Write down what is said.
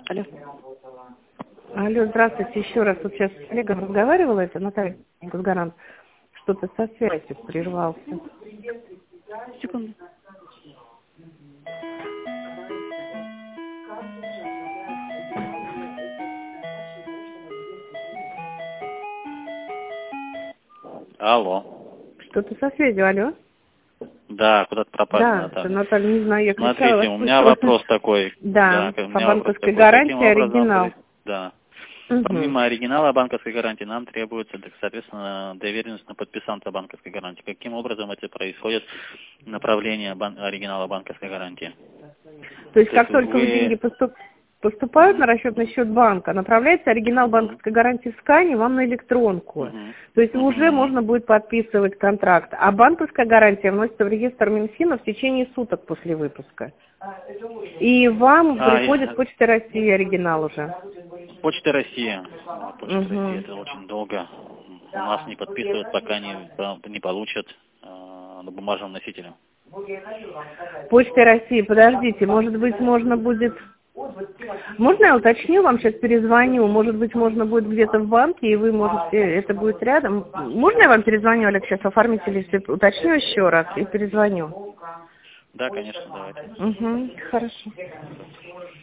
Алло. Алло, здравствуйте еще раз. Вот сейчас с Олегом разговаривала, это Наталья Газгарант. Что-то со связью прервался. Секунду. Алло. Что-то со связью, алло? Да, куда-то пропали, Да, Наталья. Наталья, не знаю, я кричала. Смотрите, у меня вопрос такой. Да, у по меня вопрос банковской такой. гарантии Каким образом оригинал. Да. Угу. Помимо оригинала банковской гарантии, нам требуется, так, соответственно, доверенность на подписанта банковской гарантии. Каким образом это происходит, направление оригинала банковской гарантии? То есть, как есть только деньги поступают на расчетный счет банка, направляется оригинал банковской гарантии в скане вам на электронку. То есть уже можно будет подписывать контракт. А банковская гарантия вносится в реестр Минфина в течение суток после выпуска. И вам приходит Почта России оригинал уже. Почта России. Почта России, это очень долго. У нас не подписывают, пока не получат на бумажном носителе. Почта России, подождите, может быть, можно будет... Можно я уточню, вам сейчас перезвоню, может быть, можно будет где-то в банке, и вы можете, это будет рядом. Можно я вам перезвоню, Олег, сейчас оформите лист, уточню еще раз и перезвоню? Да, конечно, давайте. Хорошо.